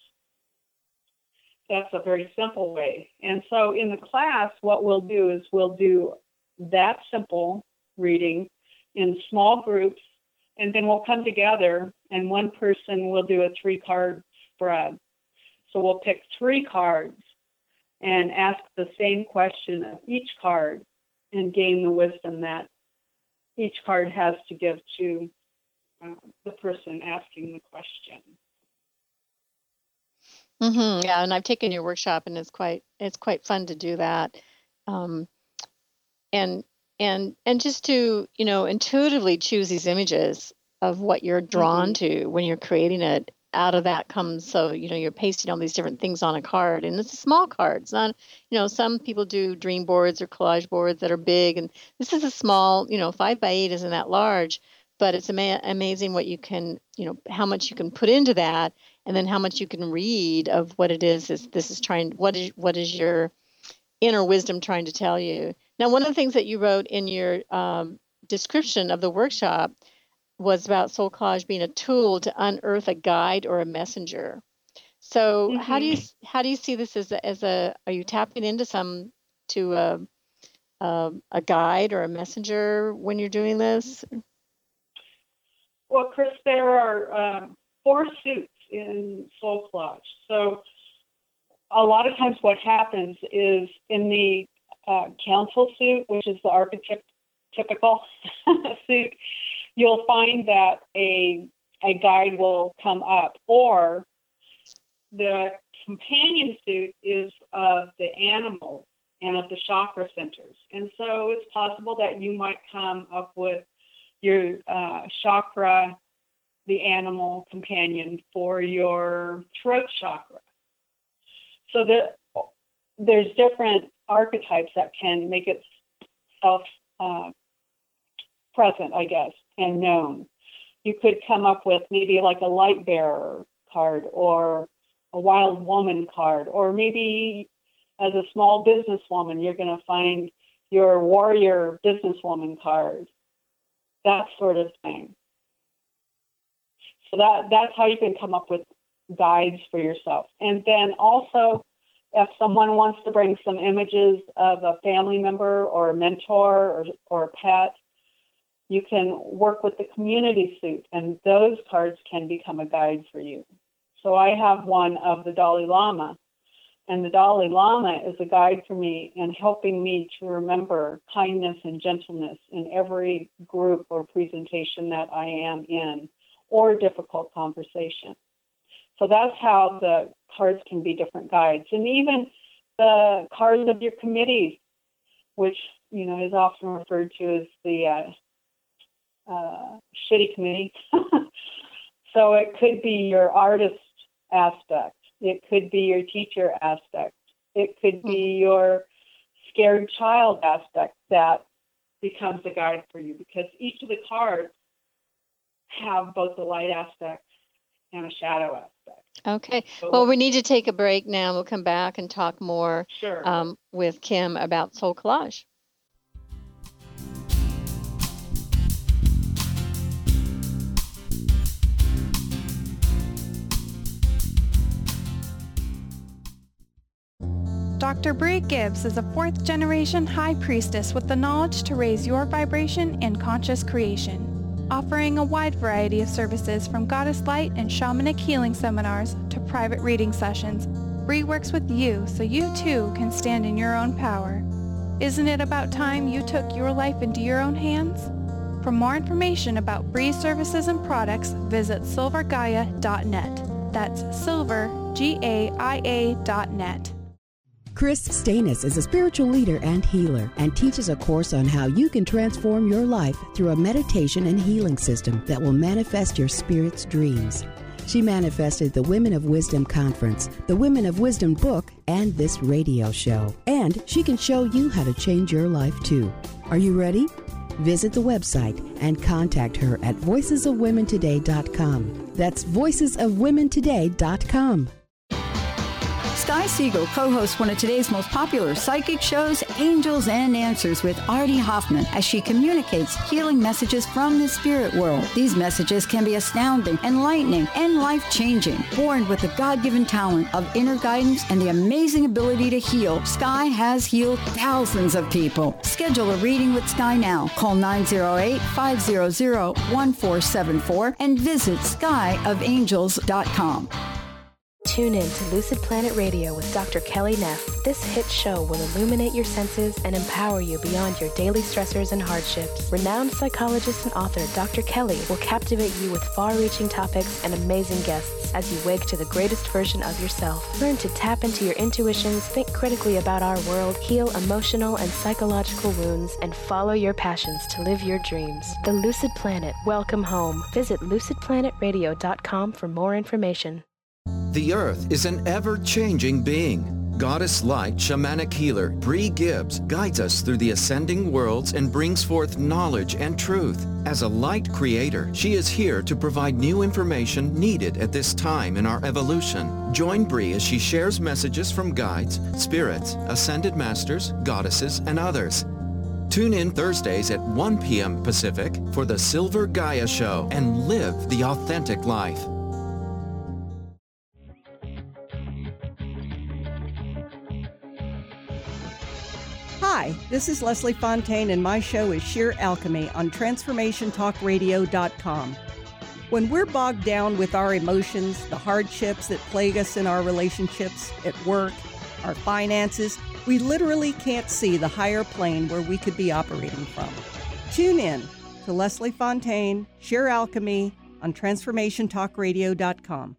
Speaker 14: That's a very simple way. And so in the class, what we'll do is we'll do that simple reading in small groups, and then we'll come together, and one person will do a three-card spread. So we'll pick three cards and ask the same question of each card and gain the wisdom that each card has to give to uh, the person asking the question.
Speaker 3: Mm-hmm. Yeah, and I've taken your workshop, and it's quite it's quite fun to do that. Um, and and and just to, you know, intuitively choose these images of what you're drawn mm-hmm. to when you're creating it. Out of that comes, so, you know, you're pasting all these different things on a card, and it's a small card. It's not, you know, some people do dream boards or collage boards that are big, and this is a small, you know, five by eight isn't that large, but it's ama- amazing what you can, you know, how much you can put into that, and then how much you can read of what it is, is this is trying, what is, what is your inner wisdom trying to tell you. Now, one of the things that you wrote in your um, description of the workshop was about soul collage being a tool to unearth a guide or a messenger. So mm-hmm. how do you how do you see this as a, as a are you tapping into some to a, a a guide or a messenger when you're doing this?
Speaker 14: Well, Chris, there are uh, four suits in soul collage. So a lot of times what happens is in the uh, council suit, which is the archetypical suit, you'll find that a a guide will come up, or the companion suit is of the animals and of the chakra centers. And so it's possible that you might come up with your uh, chakra, the animal companion for your throat chakra. So that there's different archetypes that can make itself uh, present, I guess, and known. You could come up with maybe like a light bearer card, or a wild woman card, or maybe as a small businesswoman, you're going to find your warrior businesswoman card, that sort of thing. So that that's how you can come up with guides for yourself. And then also, if someone wants to bring some images of a family member or a mentor or, or a pet, you can work with the community suit, and those cards can become a guide for you. So I have one of the Dalai Lama, and the Dalai Lama is a guide for me in helping me to remember kindness and gentleness in every group or presentation that I am in, or difficult conversation. So that's how the cards can be different guides. And even the cards of your committees, which, you know, is often referred to as the uh, uh, shitty committee. So it could be your artist aspect. It could be your teacher aspect. It could be your scared child aspect that becomes a guide for you, because each of the cards have both the light aspect and a shadow aspect.
Speaker 3: Okay. Well, we need to take a break now. We'll come back and talk more
Speaker 14: sure.
Speaker 3: um, with Kim about soul collage.
Speaker 15: Doctor Bree Gibbs is a fourth-generation high priestess with the knowledge to raise your vibration in conscious creation, offering a wide variety of services from goddess light and shamanic healing seminars to private reading sessions. Bree works with you so you too can stand in your own power. Isn't it about time you took your life into your own hands? For more information about Bree's services and products, visit silver gaia dot net. That's silver, G A I A dot net.
Speaker 10: Chris Stanis is a spiritual leader and healer and teaches a course on how you can transform your life through a meditation and healing system that will manifest your spirit's dreams. She manifested the Women of Wisdom Conference, the Women of Wisdom book, and this radio show. And she can show you how to change your life too. Are you ready? Visit the website and contact her at voices of women today dot com. That's voices of women today dot com.
Speaker 16: Sky Siegel co-hosts one of today's most popular psychic shows, Angels and Answers, with Artie Hoffman, as she communicates healing messages from the spirit world. These messages can be astounding, enlightening, and life-changing. Born with the God-given talent of inner guidance and the amazing ability to heal, Sky has healed thousands of people. Schedule a reading with Sky now. Call nine oh eight, five hundred, one four seven four and visit sky of angels dot com.
Speaker 17: Tune in to Lucid Planet Radio with Doctor Kelly Neff. This hit show will illuminate your senses and empower you beyond your daily stressors and hardships. Renowned psychologist and author Doctor Kelly will captivate you with far-reaching topics and amazing guests as you wake to the greatest version of yourself. Learn to tap into your intuitions, think critically about our world, heal emotional and psychological wounds, and follow your passions to live your dreams. The Lucid Planet. Welcome home. Visit lucid planet radio dot com for more information.
Speaker 18: The Earth is an ever-changing being. Goddess Light Shamanic Healer Bree Gibbs guides us through the ascending worlds and brings forth knowledge and truth. As a light creator, she is here to provide new information needed at this time in our evolution. Join Bree as she shares messages from guides, spirits, ascended masters, goddesses, and others. Tune in Thursdays at one p.m. Pacific for the Silver Gaia Show and live the authentic life.
Speaker 19: Hi, this is Leslie Fontaine, and my show is Sheer Alchemy on transformation talk radio dot com. When we're bogged down with our emotions, the hardships that plague us in our relationships, at work, our finances, we literally can't see the higher plane where we could be operating from. Tune in to Leslie Fontaine, Sheer Alchemy on transformation talk radio dot com.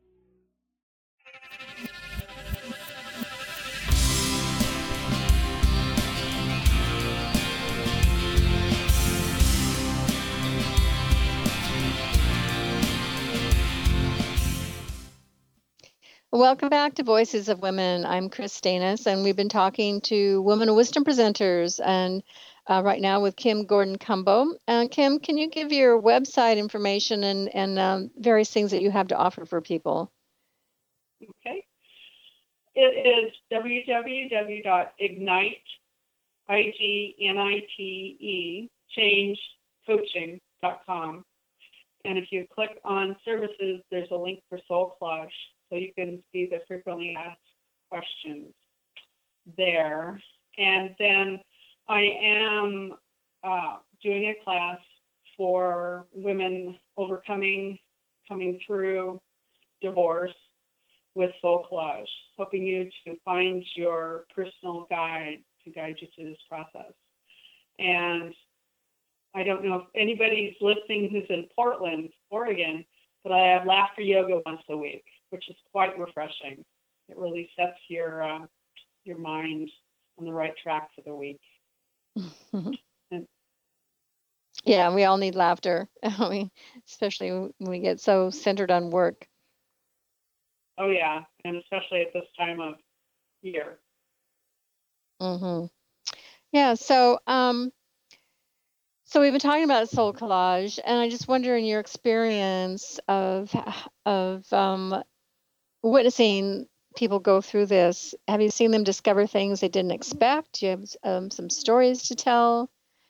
Speaker 3: Welcome back to Voices of Women. I'm Chris Stanis, and we've been talking to Women of Wisdom presenters, and uh, right now with Kim Gordon-Cumbo. Uh, Kim, can you give your website information and, and um, various things that you have to offer for people?
Speaker 14: Okay. It is w w w dot ignite, I G N I T E, change coaching dot com. And if you click on services, there's a link for Soul Collage. So you can see the frequently asked questions there. And then I am uh, doing a class for women overcoming, coming through divorce with Soul Collage, helping you to find your personal guide to guide you through this process. And I don't know if anybody's listening who's in Portland, Oregon, but I have laughter yoga once a week, which is quite refreshing. It really sets your uh, your mind on the right track for the week. and,
Speaker 3: yeah, we all need laughter, especially when we get so centered on work.
Speaker 14: Oh yeah, and especially at this time of year.
Speaker 3: Mm-hmm. Yeah. So, um, so we've been talking about Soul Collage, and I just wonder, in your experience of of um, witnessing people go through this, have you seen them discover things they didn't expect? Do you have um, some stories to tell?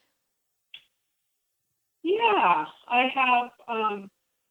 Speaker 14: Yeah, I have. Um,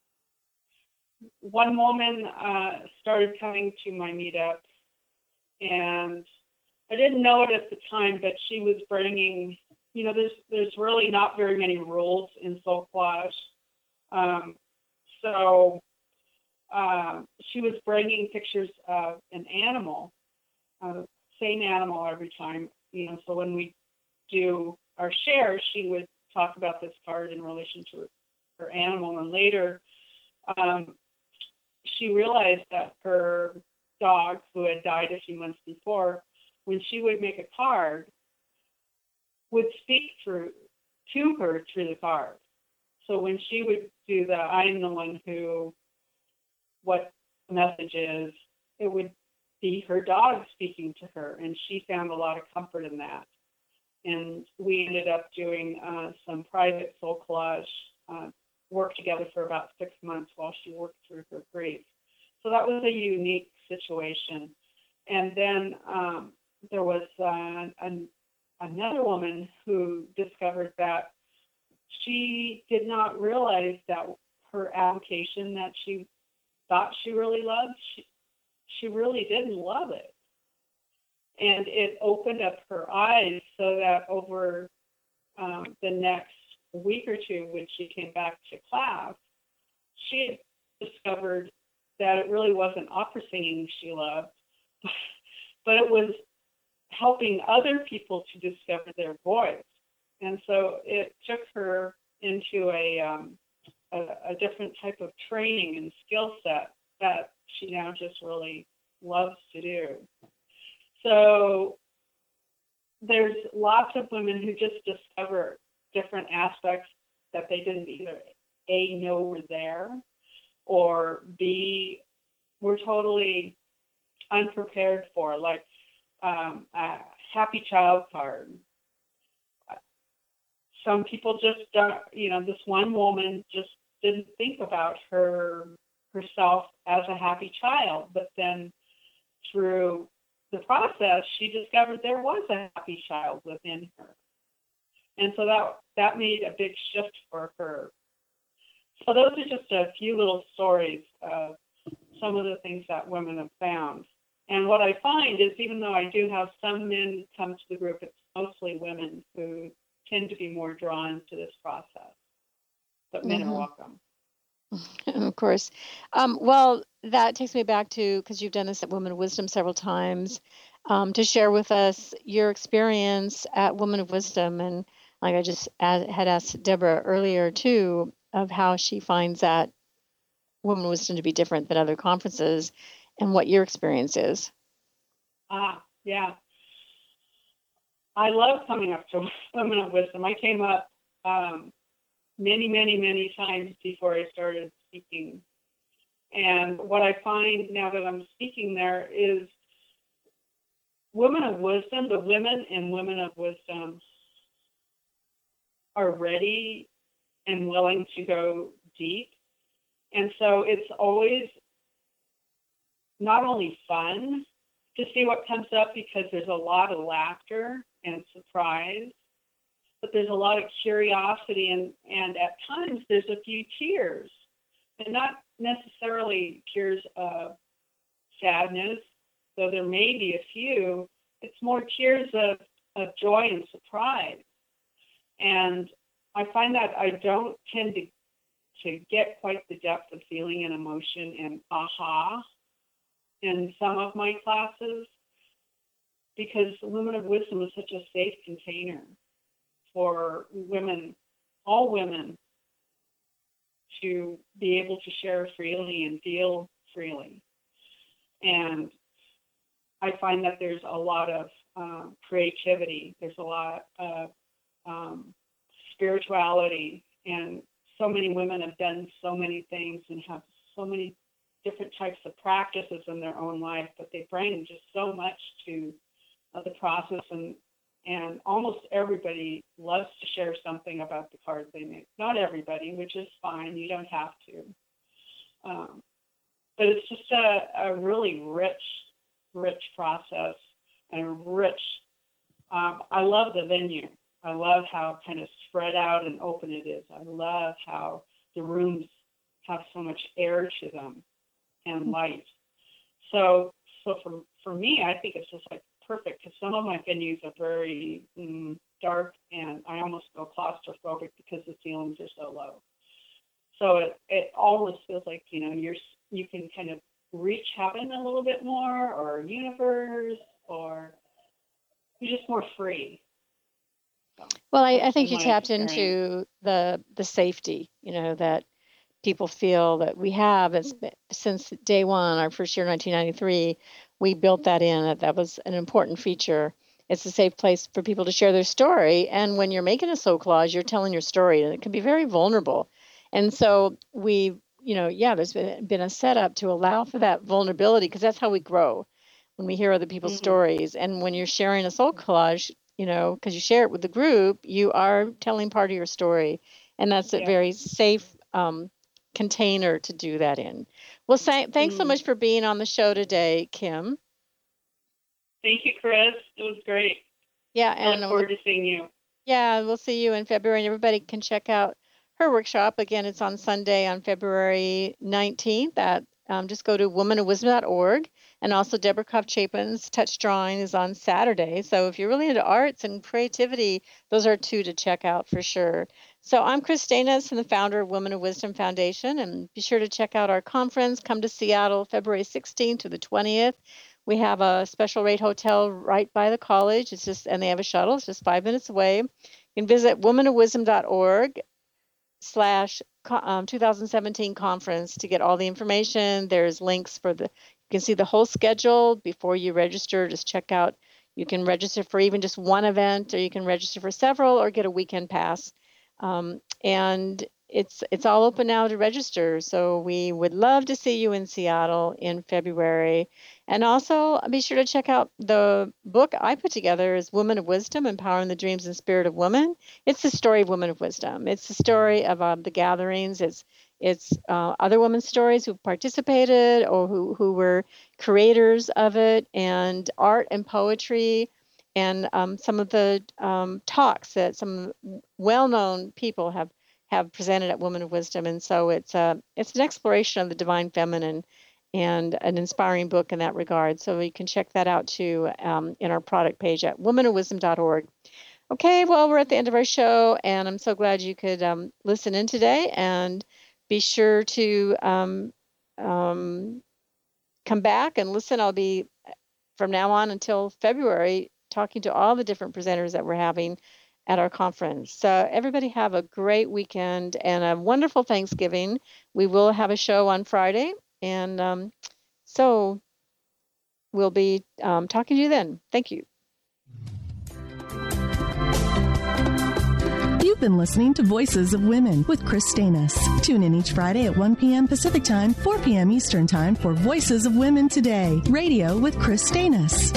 Speaker 14: one woman uh, started coming to my meetup, and I didn't know it at the time, but she was bringing, you know, there's there's really not very many rules in Soul Collage. Um, so uh, she was bringing pictures of an animal, uh, same animal every time, you know, so when we do our shares, she would talk about this card in relation to her, her animal. And later, um, she realized that her dog, who had died a few months before, when she would make a card, would speak through to her through the card. So when she would do the I'm the one who, what the message is, it would be her dog speaking to her, and she found a lot of comfort in that. And we ended up doing uh, some private Soul Collage uh, work together for about six months while she worked through her grief. So that was a unique situation. And then um, there was uh, an, another woman who discovered that she did not realize that her avocation that she thought she really loved, she, she really didn't love it. And it opened up her eyes so that over um, the next week or two, when she came back to class, she had discovered that it really wasn't opera singing she loved, but it was helping other people to discover their voice. And so it took her into a, um, a, a different type of training and skill set that she now just really loves to do. So there's lots of women who just discover different aspects that they didn't either A, know were there, or B, were totally unprepared for, like um, a happy child card. Some people just don't, you know, this one woman just didn't think about her herself as a happy child, but then through the process, she discovered there was a happy child within her. And so that that made a big shift for her. So those are just a few little stories of some of the things that women have found. And what I find is, even though I do have some men come to the group, it's mostly women who tend to be more drawn to this process. But men
Speaker 3: Mhm.
Speaker 14: are welcome.
Speaker 3: Of course. Um, well, that takes me back to, because you've done this at Women of Wisdom several times, um, to share with us your experience at Women of Wisdom. And like I just a- had asked Deborah earlier, too, of how she finds that Women of Wisdom to be different than other conferences and what your experience is.
Speaker 14: Ah, yeah. I love coming up to Women of Wisdom. I came up um, many, many, many times before I started speaking. And what I find now that I'm speaking there is Women of Wisdom, the women in Women of Wisdom are ready and willing to go deep. And so it's always not only fun to see what comes up, because there's a lot of laughter and surprise, but there's a lot of curiosity, and, and at times there's a few tears, and not necessarily tears of sadness, though there may be a few. It's more tears of, of joy and surprise. And I find that I don't tend to, to get quite the depth of feeling and emotion and aha in some of my classes, because Women of Wisdom is such a safe container for women, all women, to be able to share freely and feel freely. And I find that there's a lot of um, creativity, there's a lot of um, spirituality, and so many women have done so many things and have so many different types of practices in their own life, but they bring just so much to uh, the process, and and almost everybody loves to share something about the cards they make. Not everybody, which is fine, you don't have to. Um, but it's just a, a really rich, rich process, and a rich, um, I love the venue. I love how kind of spread out and open it is. I love how the rooms have so much air to them and light. So, so for for me, I think it's just like perfect, because some of my venues are very mm, dark, and I almost feel claustrophobic because the ceilings are so low. So it it always feels like, you know, you're you can kind of reach heaven a little bit more, or universe, or you're just more free. So
Speaker 3: Well, I, I
Speaker 14: that's
Speaker 3: think
Speaker 14: been
Speaker 3: you
Speaker 14: my
Speaker 3: tapped
Speaker 14: experience.
Speaker 3: into the the safety, you know, that people feel that we have. It's been, since day one, our first year, nineteen ninety-three, we built that in. That that was an important feature. It's a safe place for people to share their story. And when you're making a soul collage, you're telling your story, and it can be very vulnerable. And so we, you know, yeah, there's been, been a setup to allow for that vulnerability, because that's how we grow, when we hear other people's
Speaker 14: Mhm.
Speaker 3: stories. And when you're sharing a soul collage, you know, because you share it with the group, you are telling part of your story. And that's a
Speaker 14: Yeah.
Speaker 3: very safe um, container to do that in. Well, sa- thanks so
Speaker 14: Mm.
Speaker 3: much for being on the show today, Kim.
Speaker 14: Thank you, Chris. It was great.
Speaker 3: Yeah,
Speaker 14: I look
Speaker 3: and
Speaker 14: forward to seeing you.
Speaker 3: yeah, we'll see you in February, and everybody can check out her workshop. Again, it's on Sunday on February nineteenth. At um, just go to woman of wisdom dot org. And also Deborah Croft Chapin's Touch Drawing is on Saturday. So if you're really into arts and creativity, those are two to check out for sure. So I'm Chris Stanis, and the founder of Women of Wisdom Foundation. And be sure to check out our conference. Come to Seattle February sixteenth to the twentieth. We have a special rate hotel right by the college. It's just, and they have a shuttle. It's just five minutes away. You can visit women of wisdom dot org slash um, two thousand seventeen conference to get all the information. There's links for the, you can see the whole schedule before you register. Just check out, you can register for even just one event, or you can register for several, or get a weekend pass. Um, and it's it's all open now to register. So we would love to see you in Seattle in February. And also be sure to check out the book I put together is Women of Wisdom, Empowering the Dreams and Spirit of Women. It's the story of Women of Wisdom. It's the story of um, the gatherings. It's it's uh, other women's stories who participated or who, who were creators of it, and art and poetry, and um, some of the um, talks that some well-known people have have presented at Women of Wisdom. And so it's uh, it's an exploration of the divine feminine, and an inspiring book in that regard. So you can check that out too um, in our product page at women of wisdom dot org. Okay, well, we're at the end of our show, and I'm so glad you could um, listen in today. And be sure to um, um, come back and listen. I'll be, from now on until February, talking to all the different presenters that we're having at our conference. So everybody have a great weekend and a wonderful Thanksgiving. We will have a show on Friday. And um, so we'll be um, talking to you then. Thank you.
Speaker 2: You've been listening to Voices of Women with Chris Stanis. Tune in each Friday at one p.m. Pacific Time, four p.m. Eastern Time for Voices of Women Today, radio with Chris Stanis.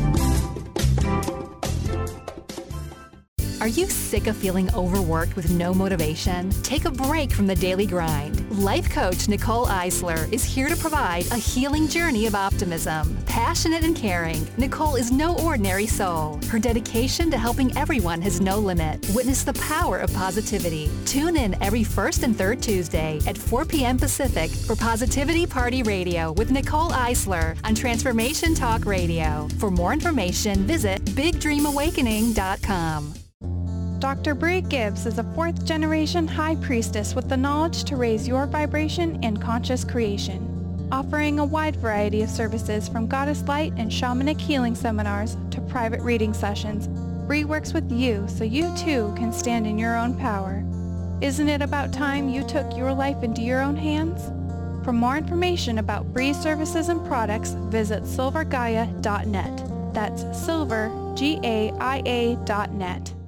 Speaker 5: Are you sick of feeling overworked with no motivation? Take a break from the daily grind. Life coach Nicole Eisler is here to provide a healing journey of optimism. Passionate and caring, Nicole is no ordinary soul. Her dedication to helping everyone has no limit. Witness the power of positivity. Tune in every first and third Tuesday at four p.m. Pacific for Positivity Party Radio with Nicole Eisler on Transformation Talk Radio. For more information, visit big dream awakening dot com.
Speaker 15: Doctor Bree Gibbs is a fourth-generation high priestess with the knowledge to raise your vibration and conscious creation. Offering a wide variety of services from Goddess Light and Shamanic healing seminars to private reading sessions, Bree works with you so you too can stand in your own power. Isn't it about time you took your life into your own hands? For more information about Bree's services and products, visit silver gaia dot net. That's silver, G A I A dot net.